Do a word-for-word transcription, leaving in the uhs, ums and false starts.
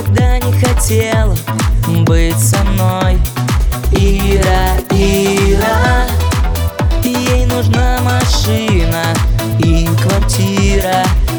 никогда не хотела быть со мной. Ира, Ира, ей нужна машина и квартира.